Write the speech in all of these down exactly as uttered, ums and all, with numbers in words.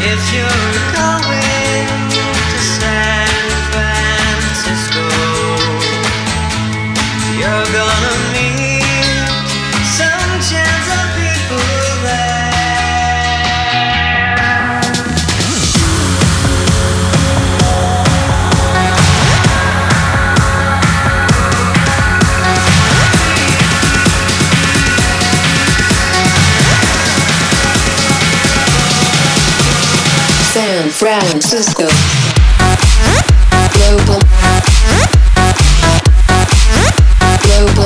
If you're going to San Francisco, you're gonna meet some chance of people there. San Francisco Global Global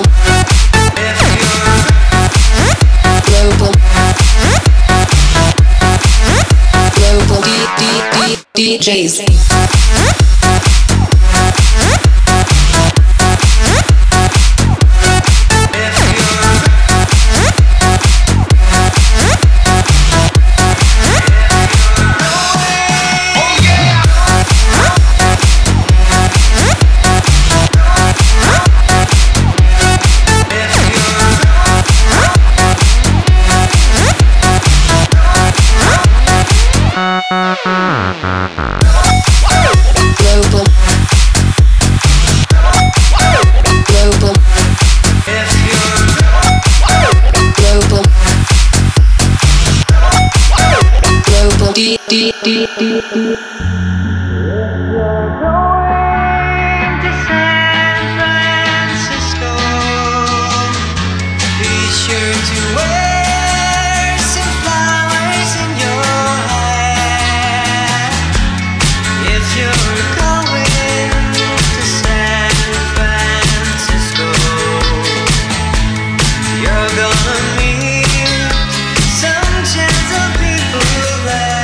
Global Global D D D DJs. Global Global Global Global D D D D D. Going to San Francisco, be sure to wear some flowers in your hair. If you're going to San Francisco, you're gonna meet some chance of people there.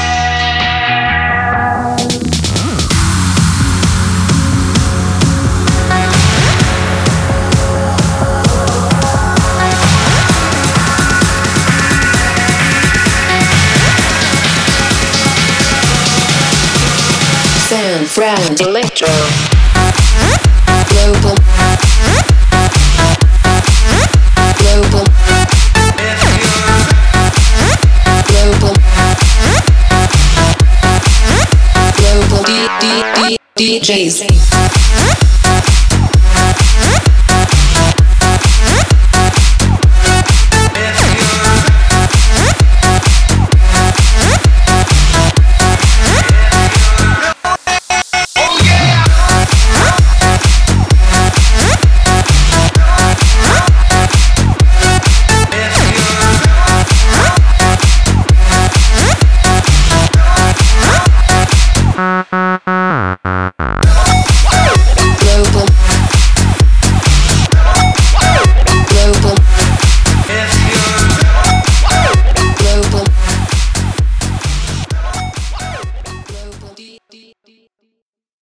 San Fran Electro Global Global Global Global D D D DJs. Uh-uh.